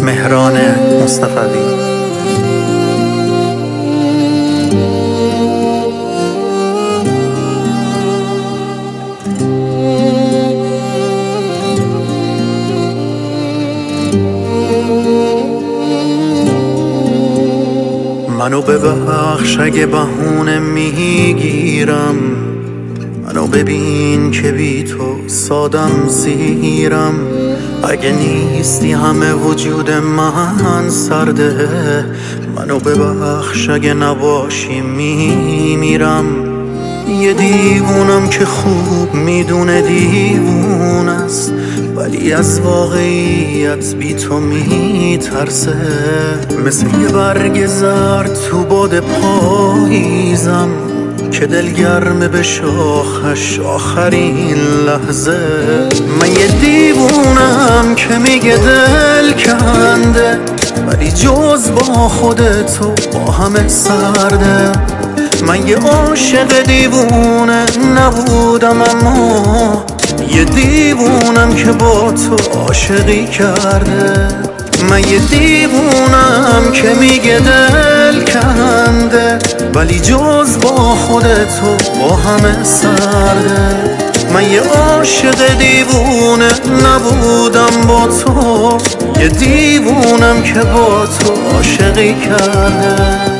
مهران مصطفوی. منو ببخش اگه بهونه میگیرم، منو ببین که بی تو سادم سیرم. اگه نیستی همه وجود من سرده، منو ببخش اگه نباشی میمیرم. یه دیوونم که خوب میدونه دیوون است، ولی از واقعیت بی تو میترسه. مثل یه برگ زرد تو باد پاییزم که دلگرمه به شاخش آخرین لحظه. من یه دیوونم که میگه دل کنده، ولی جز با خودتو با همه سرده. من یه عاشق دیوونه نبودم، اما یه دیوونم که با تو عاشقی کرده. من یه دیوونم که میگه دل کنده، ولی جز با خودتو با همه سرده. من یه عاشق دیوونه نبودم با تو، یه دیوونم که با تو عاشقی کرده.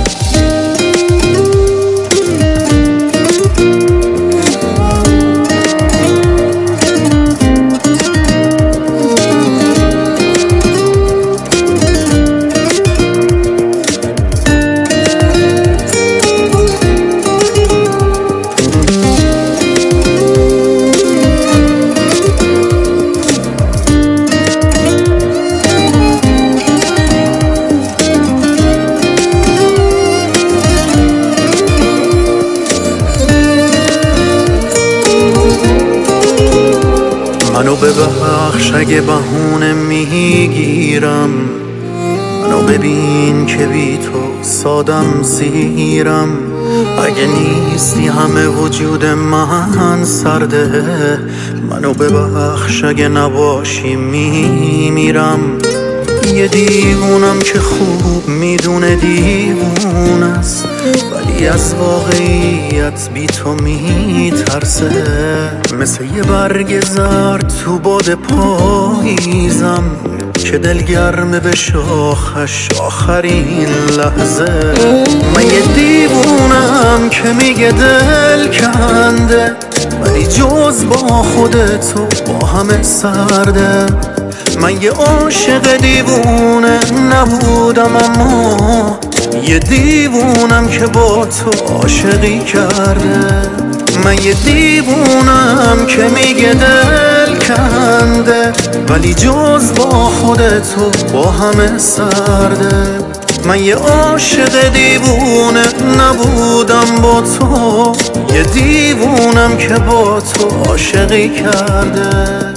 منو ببخش اگه بهونه میگیرم، منو ببین که بی تو سادم سیرم. اگه نیستی همه وجود من سرده، منو ببخش اگه نباشی میمیرم. یه دیوونم که خوب میدونه دیوون است، ولی از واقعیت بی تو میترسه. مثل یه برگ زرد تو باد پاییزم که دلگرمه به شاخش آخرین لحظه. من یه دیوونم که میگه دل کنده، ولی جز با خودتو با همه سرده. من یه عاشق دیوونه نبودم، اما یه دیوونم که با تو عاشقی کرده. من یه دیوونم که میگه دل کنده، ولی جز با خودتو با همه سرده. من یه عاشق دیوونه نبودم با تو، یه دیوونم که با تو عاشقی کرده.